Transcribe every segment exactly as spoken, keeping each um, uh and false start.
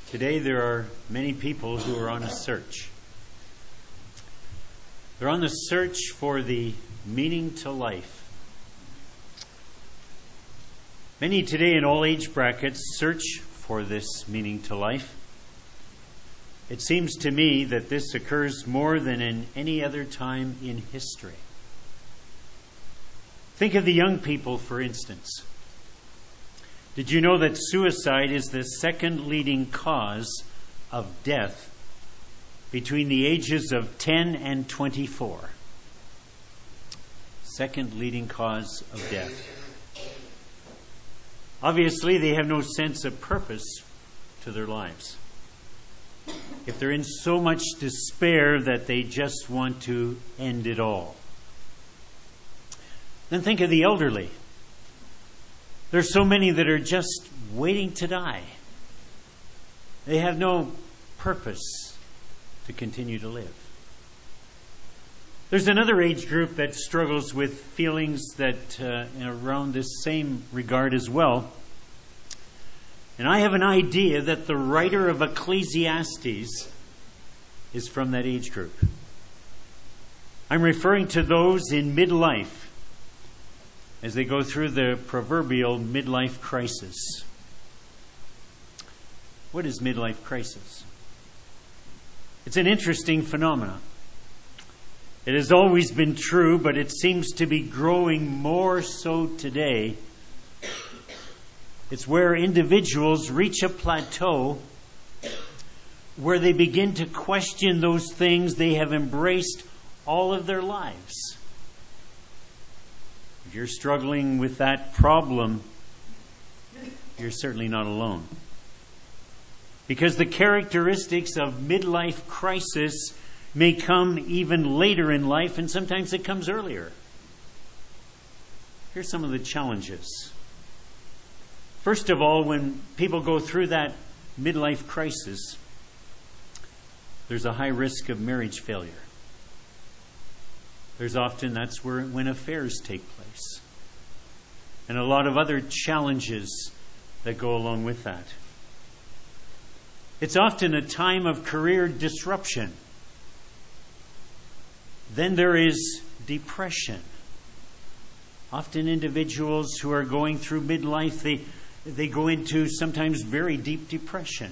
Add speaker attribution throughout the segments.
Speaker 1: Today there are many people who are on a search. They're on the search for the meaning to life. Many today in all age brackets search for this meaning to life. It seems to me that this occurs more than in any other time in history. Think of the young people, for instance. Did you know that suicide is the second leading cause of death between the ages of ten and twenty-four? Second leading cause of death. Obviously, they have no sense of purpose to their lives. If they're in so much despair that they just want to end it all. Then think of the elderly. There's so many that are just waiting to die. They have no purpose to continue to live. There's another age group that struggles with feelings that uh, around this same regard as well. And I have an idea that the writer of Ecclesiastes is from that age group. I'm referring to those in midlife as they go through the proverbial midlife crisis. What is midlife crisis? It's an interesting phenomenon. It has always been true, but it seems to be growing more so today. It's where individuals reach a plateau where they begin to question those things they have embraced all of their lives. If you're struggling with that problem, you're certainly not alone. Because the characteristics of midlife crisis may come even later in life, and sometimes it comes earlier. Here's some of the challenges. First of all, when people go through that midlife crisis, there's a high risk of marriage failure. There's often, that's where when affairs take place. And a lot of other challenges that go along with that. It's often a time of career disruption. Then there is depression. Often individuals who are going through midlife, they, they go into sometimes very deep depression.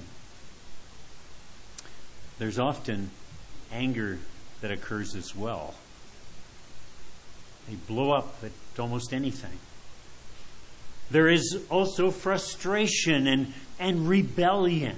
Speaker 1: There's often anger that occurs as well. They blow up at almost anything. There is also frustration and, and rebellion.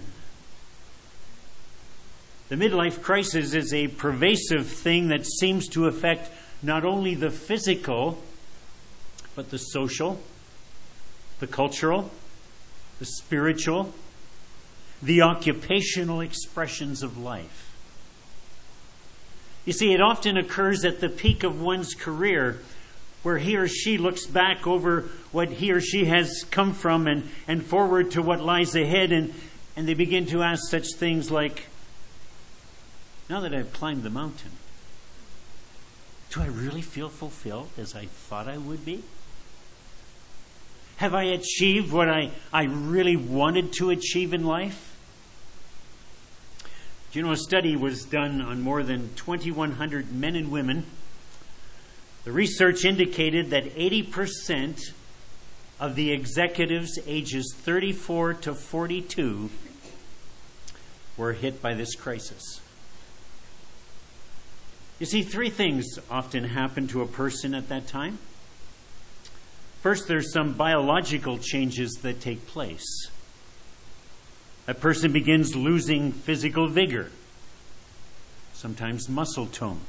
Speaker 1: The midlife crisis is a pervasive thing that seems to affect not only the physical, but the social, the cultural, the spiritual, the occupational expressions of life. You see, it often occurs at the peak of one's career where he or she looks back over what he or she has come from and, and forward to what lies ahead, and, and they begin to ask such things like, now that I've climbed the mountain, do I really feel fulfilled as I thought I would be? Have I achieved what I, I really wanted to achieve in life? Do you know a study was done on more than twenty-one hundred men and women? The research indicated that eighty percent of the executives ages thirty-four to forty-two were hit by this crisis. You see, three things often happen to a person at that time. First, there's some biological changes that take place. A person begins losing physical vigor, sometimes muscle tone.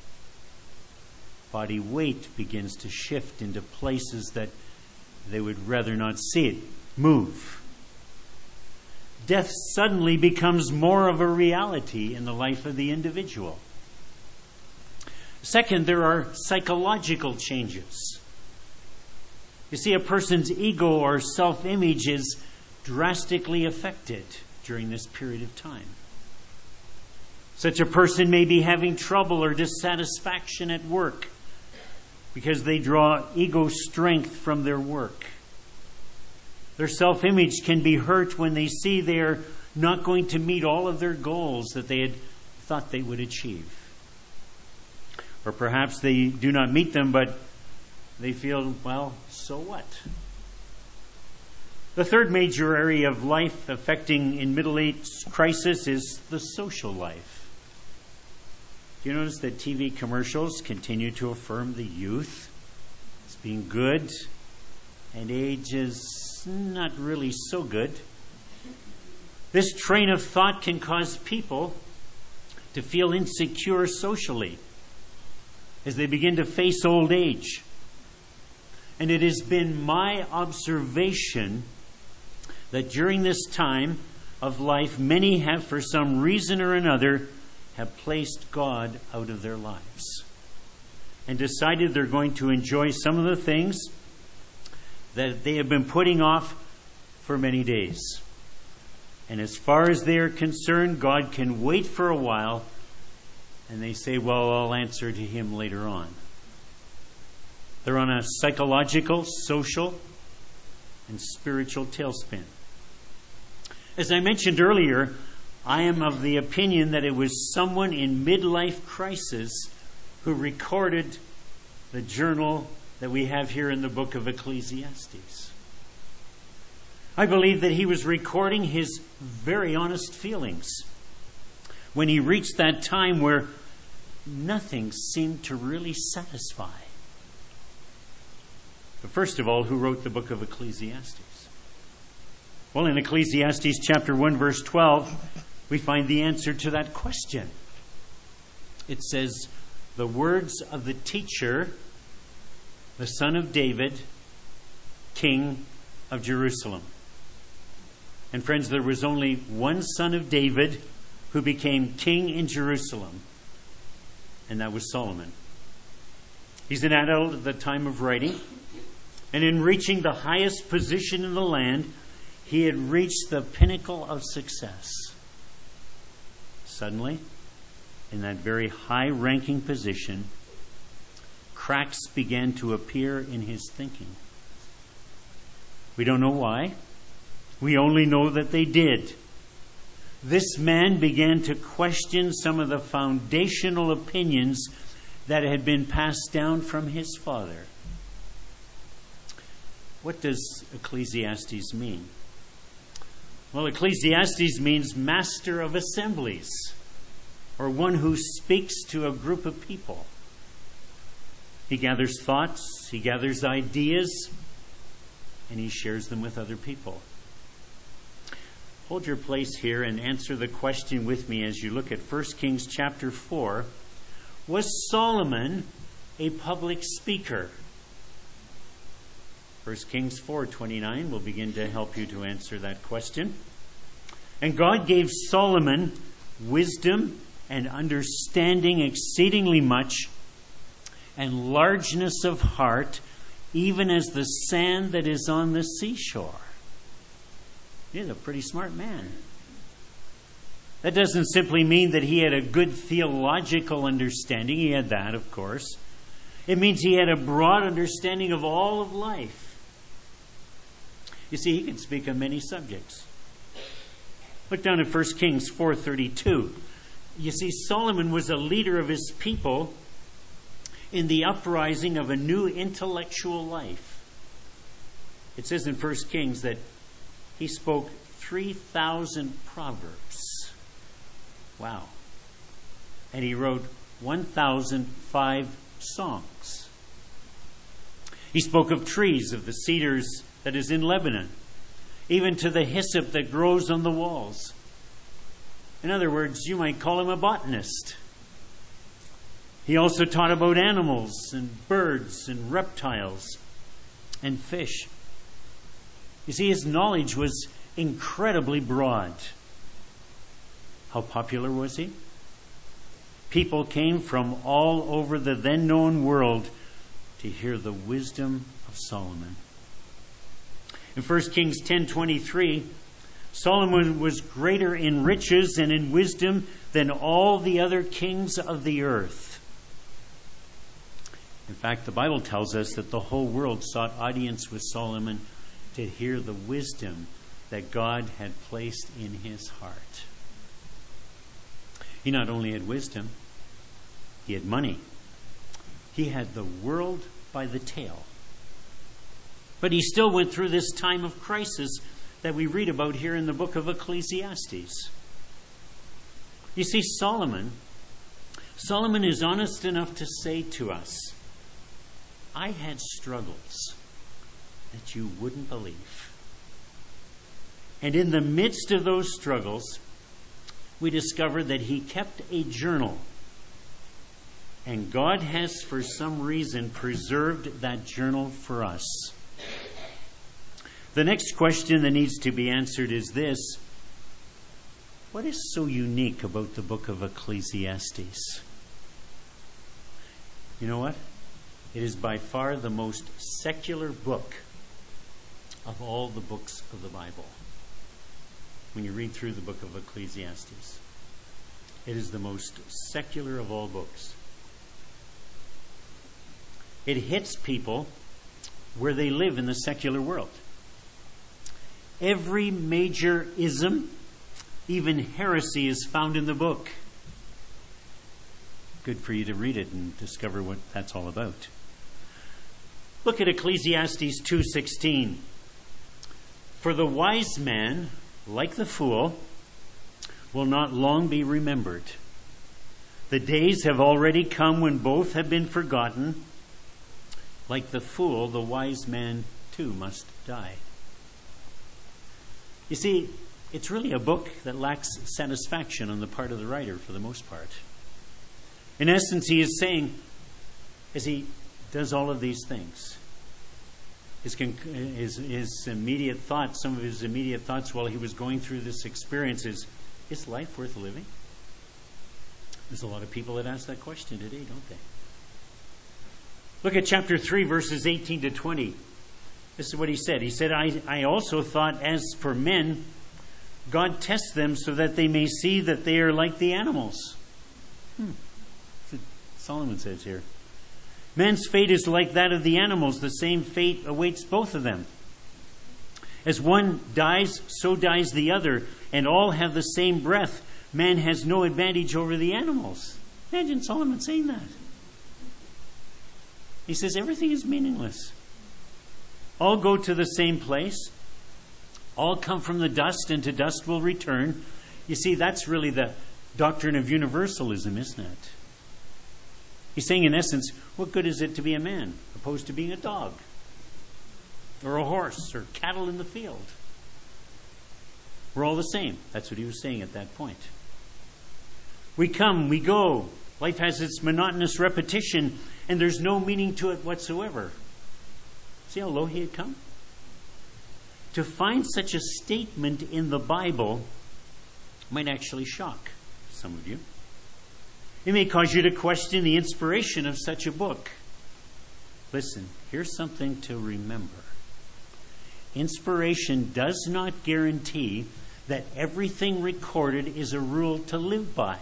Speaker 1: Body weight begins to shift into places that they would rather not see it move. Death suddenly becomes more of a reality in the life of the individual. Second, there are psychological changes. You see, a person's ego or self-image is drastically affected during this period of time. Such a person may be having trouble or dissatisfaction at work because they draw ego strength from their work. Their self-image can be hurt when they see they are not going to meet all of their goals that they had thought they would achieve. Or perhaps they do not meet them, but they feel, well, so what? The third major area of life affecting in middle age crisis is the social life. Do you notice that T V commercials continue to affirm the youth as being good, and age is not really so good? This train of thought can cause people to feel insecure socially as they begin to face old age. And it has been my observation that during this time of life, many have, for some reason or another, have placed God out of their lives and decided they're going to enjoy some of the things that they have been putting off for many days. And as far as they are concerned, God can wait for a while, and they say, well, I'll answer to Him later on. They're on a psychological, social, and spiritual tailspin. As I mentioned earlier, I am of the opinion that it was someone in midlife crisis who recorded the journal that we have here in the book of Ecclesiastes. I believe that he was recording his very honest feelings when he reached that time where nothing seemed to really satisfy. But first of all, who wrote the book of Ecclesiastes? Well, in Ecclesiastes chapter one, verse twelve, we find the answer to that question. It says, the words of the teacher, the son of David, king of Jerusalem. And friends, there was only one son of David who became king in Jerusalem, and that was Solomon. He's an adult at the time of writing, and in reaching the highest position in the land, he had reached the pinnacle of success. Suddenly, in that very high-ranking position, cracks began to appear in his thinking. We don't know why. We only know that they did. This man began to question some of the foundational opinions that had been passed down from his father. What does Ecclesiastes mean? Well, Ecclesiastes means master of assemblies, or one who speaks to a group of people. He gathers thoughts, he gathers ideas, and he shares them with other people. Hold your place here and answer the question with me as you look at First Kings chapter four. Was Solomon a public speaker? First Kings four twenty-nine will begin to help you to answer that question. And God gave Solomon wisdom and understanding exceedingly much, and largeness of heart, even as the sand that is on the seashore. He's a pretty smart man. That doesn't simply mean that he had a good theological understanding. He had that, of course. It means he had a broad understanding of all of life. You see, he could speak on many subjects. Look down at First Kings four thirty-two. You see, Solomon was a leader of his people in the uprising of a new intellectual life. It says in First Kings that he spoke three thousand proverbs. Wow. And he wrote one thousand five songs. He spoke of trees, of the cedars that is in Lebanon, even to the hyssop that grows on the walls. In other words, you might call him a botanist. He also taught about animals and birds and reptiles and fish. You see, his knowledge was incredibly broad. How popular was he? People came from all over the then known world to hear the wisdom of Solomon. In First Kings ten twenty-three, Solomon was greater in riches and in wisdom than all the other kings of the earth. In fact, the Bible tells us that the whole world sought audience with Solomon to hear the wisdom that God had placed in his heart. He not only had wisdom, he had money. He had the world by the tail. But he still went through this time of crisis that we read about here in the book of Ecclesiastes. You see, Solomon, Solomon is honest enough to say to us, I had struggles that you wouldn't believe. And in the midst of those struggles, we discovered that he kept a journal. And God has, for some reason, preserved that journal for us. The next question that needs to be answered is this: what is so unique about the book of Ecclesiastes? You know what? It is by far the most secular book of all the books of the Bible. When you read through the book of Ecclesiastes, it is the most secular of all books. It hits people where they live in the secular world. Every major ism, even heresy, is found in the book. Good for you to read it and discover what that's all about. Look at Ecclesiastes two sixteen. For the wise man, like the fool, will not long be remembered. The days have already come when both have been forgotten. Like the fool, the wise man too must die. You see, it's really a book that lacks satisfaction on the part of the writer for the most part. In essence, he is saying, as he does all of these things, his, his, his immediate thoughts, some of his immediate thoughts while he was going through this experience is, is life worth living? There's a lot of people that ask that question today, don't they? Look at chapter three, verses eighteen to twenty. This is what he said. He said, I, I also thought, as for men, God tests them so that they may see that they are like the animals. Hmm. That's what Solomon says here. Man's fate is like that of the animals. The same fate awaits both of them. As one dies, so dies the other, and all have the same breath. Man has no advantage over the animals. Imagine Solomon saying that. He says everything is meaningless. All go to the same place. All come from the dust, and to dust will return. You see, that's really the doctrine of universalism, isn't it? He's saying, in essence, what good is it to be a man opposed to being a dog or a horse or cattle in the field? We're all the same. That's what he was saying at that point. We come, we go. Life has its monotonous repetition, and there's no meaning to it whatsoever. See how low he had come? To find such a statement in the Bible might actually shock some of you. It may cause you to question the inspiration of such a book. Listen, here's something to remember. Inspiration does not guarantee that everything recorded is a rule to live by.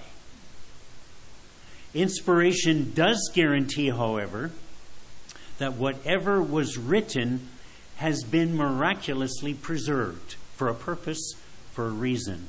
Speaker 1: Inspiration does guarantee, however, that whatever was written has been miraculously preserved for a purpose, for a reason.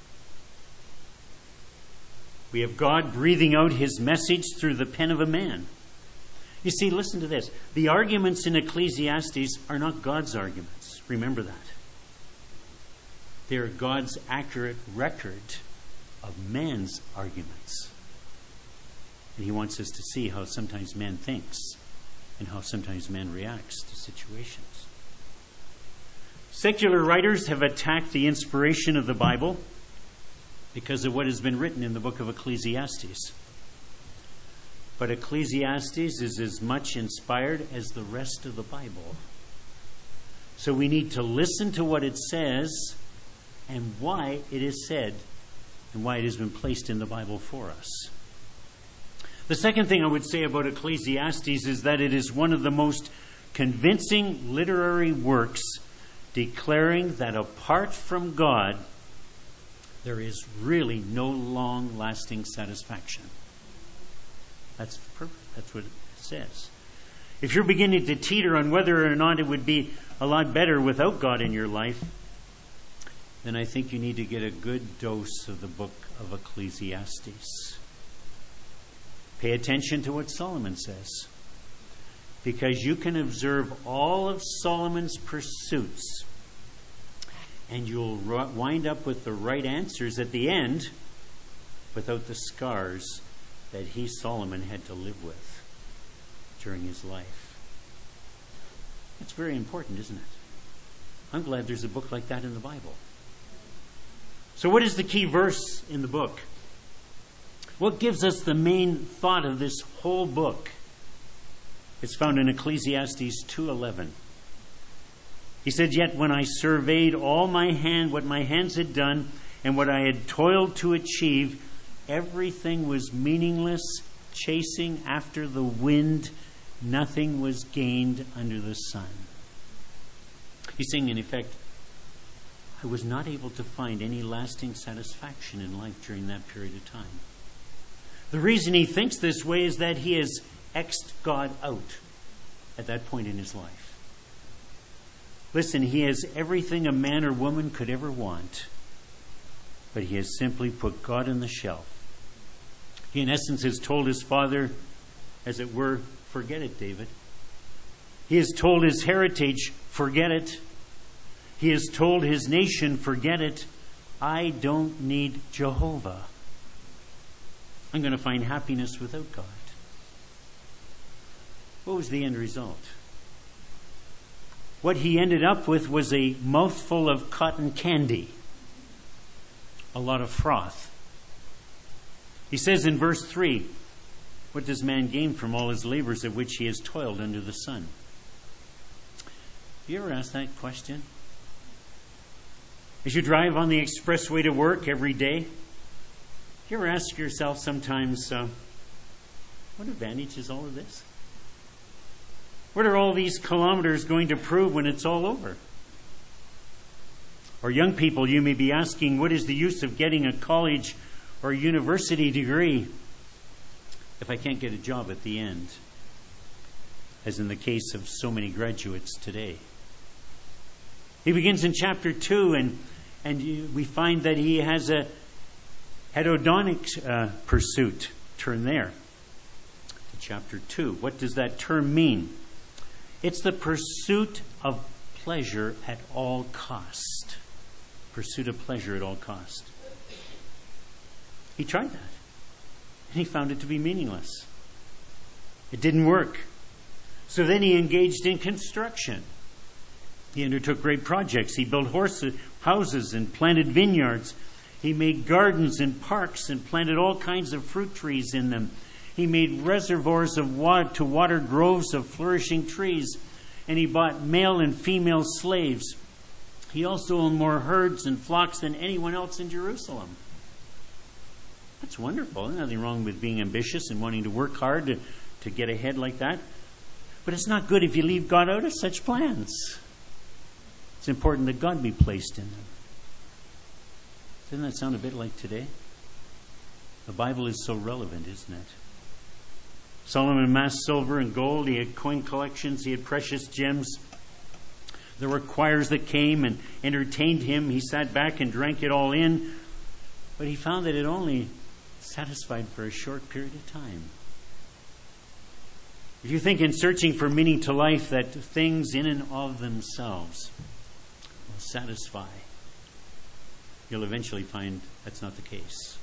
Speaker 1: We have God breathing out his message through the pen of a man. You see, listen to this. The arguments in Ecclesiastes are not God's arguments. Remember that. They are God's accurate record of man's arguments. And he wants us to see how sometimes man thinks and how sometimes man reacts to situations. Secular writers have attacked the inspiration of the Bible because of what has been written in the book of Ecclesiastes. But Ecclesiastes is as much inspired as the rest of the Bible. So we need to listen to what it says and why it is said and why it has been placed in the Bible for us. The second thing I would say about Ecclesiastes is that it is one of the most convincing literary works declaring that apart from God, there is really no long-lasting satisfaction. That's the purpose. That's what it says. If you're beginning to teeter on whether or not it would be a lot better without God in your life, then I think you need to get a good dose of the book of Ecclesiastes. Pay attention to what Solomon says, because you can observe all of Solomon's pursuits and you'll wind up with the right answers at the end without the scars that he, Solomon, had to live with during his life. That's very important, isn't it? I'm glad there's a book like that in the Bible. So what is the key verse in the book? What gives us the main thought of this whole book? It's found in Ecclesiastes two eleven. He said, "Yet when I surveyed all my hand, what my hands had done, and what I had toiled to achieve, everything was meaningless, chasing after the wind. Nothing was gained under the sun." He's saying, in effect, I was not able to find any lasting satisfaction in life during that period of time. The reason he thinks this way is that he has X'd God out at that point in his life. Listen, he has everything a man or woman could ever want, but he has simply put God on the shelf. He, in essence, has told his father, as it were, forget it, David. He has told his heritage, forget it. He has told his nation, forget it. I don't need Jehovah. I'm going to find happiness without God. What was the end result? What he ended up with was a mouthful of cotton candy, a lot of froth. He says in verse three, what does man gain from all his labors of which he has toiled under the sun? Have you ever asked that question? As you drive on the expressway to work every day, you ever ask yourself sometimes, uh, what advantage is all of this? What are all these kilometers going to prove when it's all over? Or young people, you may be asking, what is the use of getting a college or university degree if I can't get a job at the end? As in the case of so many graduates today. He begins in chapter two, and and we find that he has a hedonic uh, pursuit. Turn there to chapter two. What does that term mean? It's the pursuit of pleasure at all cost. Pursuit of pleasure at all cost. He tried that, and he found it to be meaningless. It didn't work. So then he engaged in construction. He undertook great projects. He built horses, houses and planted vineyards. He made gardens and parks and planted all kinds of fruit trees in them. He made reservoirs of water to water groves of flourishing trees. And he bought male and female slaves. He also owned more herds and flocks than anyone else in Jerusalem. That's wonderful. There's nothing wrong with being ambitious and wanting to work hard to, to get ahead like that. But it's not good if you leave God out of such plans. It's important that God be placed in them. Doesn't that sound a bit like today? The Bible is so relevant, isn't it? Solomon amassed silver and gold. He had coin collections. He had precious gems. There were choirs that came and entertained him. He sat back and drank it all in. But he found that it only satisfied for a short period of time. If you think in searching for meaning to life that things in and of themselves will satisfy, you'll eventually find that's not the case.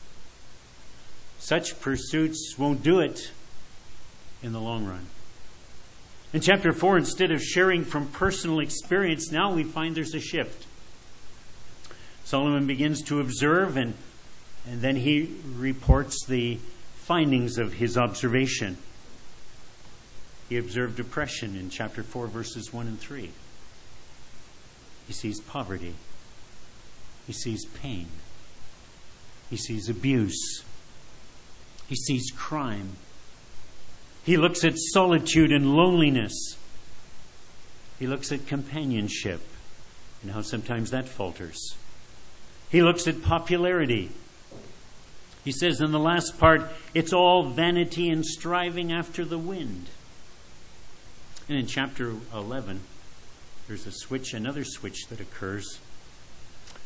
Speaker 1: Such pursuits won't do it in the long run. In chapter four, instead of sharing from personal experience, now we find there's a shift. Solomon begins to observe, and, and then he reports the findings of his observation. He observed depression in chapter four, verses one and three. He sees poverty. He sees pain. He sees abuse. He sees crime. He looks at solitude and loneliness. He looks at companionship and how sometimes that falters. He looks at popularity. He says in the last part, it's all vanity and striving after the wind. And in chapter eleven, there's a switch, another switch that occurs.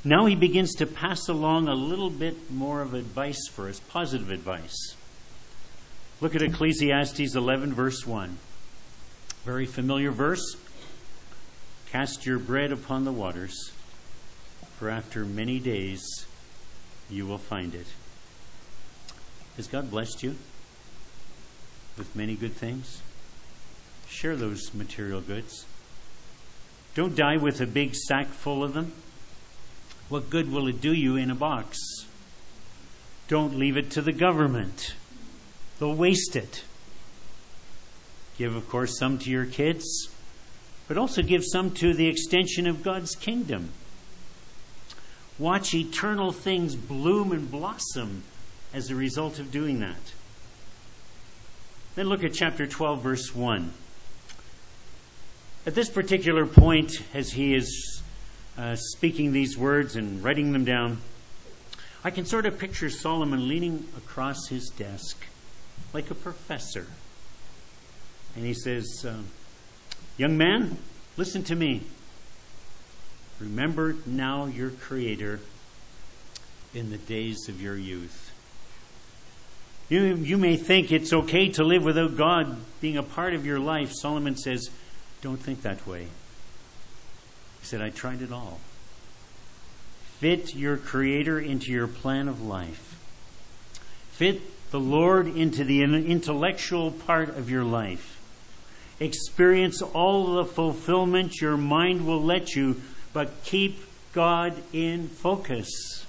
Speaker 1: Now he begins to pass along a little bit more of advice for us, positive advice. Look at Ecclesiastes eleven, verse one. Very familiar verse. Cast your bread upon the waters, for after many days you will find it. Has God blessed you with many good things? Share those material goods. Don't die with a big sack full of them. What good will it do you in a box? Don't leave it to the government. They'll waste it. Give, of course, some to your kids, but also give some to the extension of God's kingdom. Watch eternal things bloom and blossom as a result of doing that. Then look at chapter twelve, verse one. At this particular point, as he is uh, speaking these words and writing them down, I can sort of picture Solomon leaning across his desk like a professor. And he says, uh, young man, listen to me. Remember now your Creator in the days of your youth. You, you may think it's okay to live without God being a part of your life. Solomon says, don't think that way. He said, I tried it all. Fit your Creator into your plan of life. Fit the Lord into the intellectual part of your life. Experience all the fulfillment your mind will let you, but keep God in focus.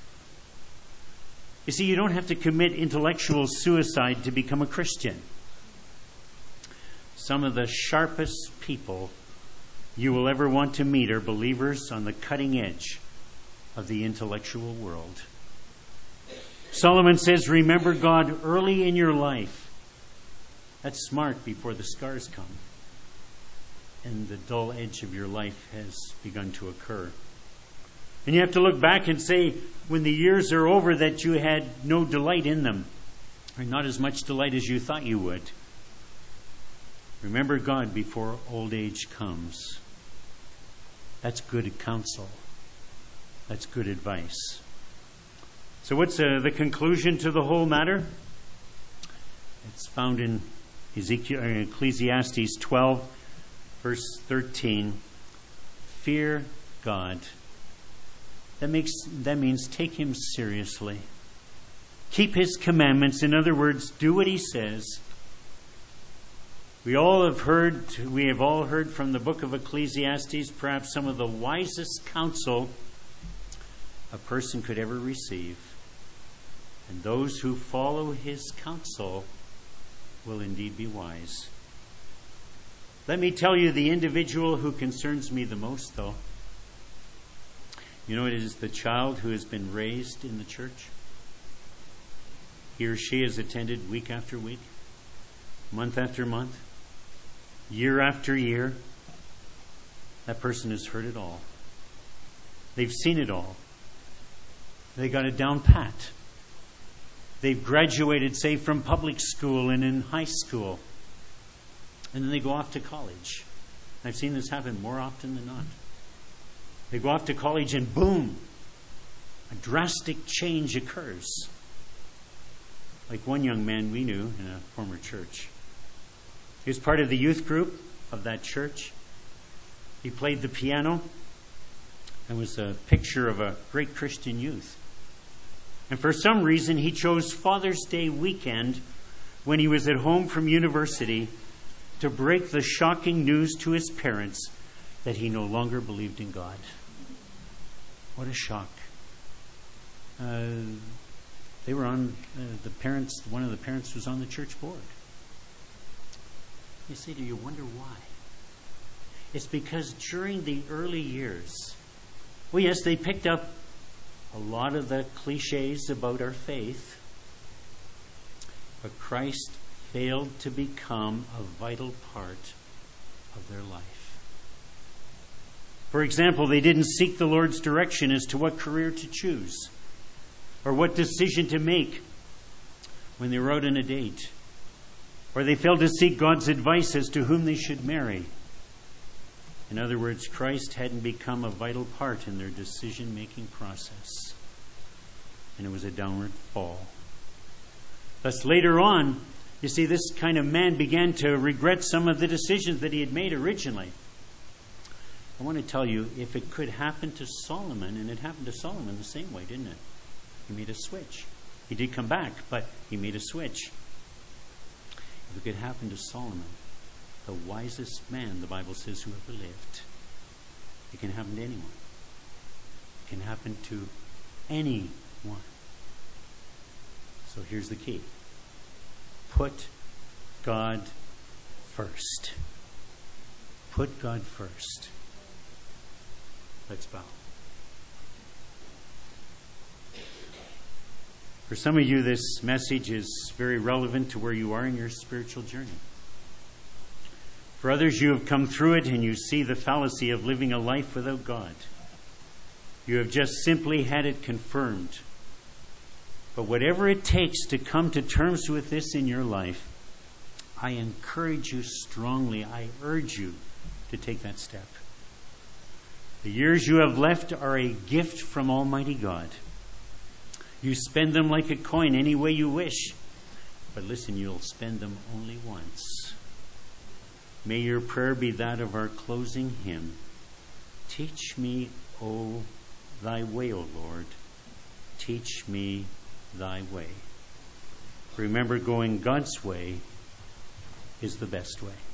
Speaker 1: You see, you don't have to commit intellectual suicide to become a Christian. Some of the sharpest people you will ever want to meet are believers on the cutting edge of the intellectual world. Solomon says, remember God early in your life. That's smart before the scars come and the dull edge of your life has begun to occur. And you have to look back and say, when the years are over, that you had no delight in them, or not as much delight as you thought you would. Remember God before old age comes. That's good counsel. That's good advice. So what's uh, the conclusion to the whole matter? It's found in Ezekiel, Ecclesiastes twelve, verse thirteen. Fear God. That makes that means take Him seriously. Keep His commandments. In other words, do what He says. We all have heard, we have all heard from the book of Ecclesiastes, perhaps some of the wisest counsel a person could ever receive. And those who follow His counsel will indeed be wise. Let me tell you the individual who concerns me the most, though. You know, it is the child who has been raised in the church. He or she has attended week after week, month after month, year after year. That person has heard it all. They've seen it all. They got it down pat. They've graduated, say, from public school and in high school. And then they go off to college. I've seen this happen more often than not. They go off to college and boom, a drastic change occurs. Like one young man we knew in a former church. He was part of the youth group of that church. He played the piano and was a picture of a great Christian youth. And for some reason, he chose Father's Day weekend when he was at home from university to break the shocking news to his parents that he no longer believed in God. What a shock. Uh, they were on, uh, the parents, one of the parents was on the church board. You say, do you wonder why? It's because during the early years, well, yes, they picked up a lot of the cliches about our faith, but Christ failed to become a vital part of their life. For example, they didn't seek the Lord's direction as to what career to choose or what decision to make when they were out on a date, or they failed to seek God's advice as to whom they should marry. In other words, Christ hadn't become a vital part in their decision-making process. And it was a downward fall. Thus, later on, you see, this kind of man began to regret some of the decisions that he had made originally. I want to tell you, if it could happen to Solomon, and it happened to Solomon the same way, didn't it? He made a switch. He did come back, but he made a switch. If it could happen to Solomon, the wisest man, the Bible says, who ever lived, it can happen to anyone. It can happen to anyone. So here's the key. Put God first. Put God first. Let's bow. For some of you, this message is very relevant to where you are in your spiritual journey. For others, you have come through it and you see the fallacy of living a life without God. You have just simply had it confirmed. But whatever it takes to come to terms with this in your life, I encourage you strongly, I urge you to take that step. The years you have left are a gift from Almighty God. You spend them like a coin any way you wish. But listen, you'll spend them only once. May your prayer be that of our closing hymn. Teach me, O thy way, O Lord. Teach me thy way. Remember, going God's way is the best way.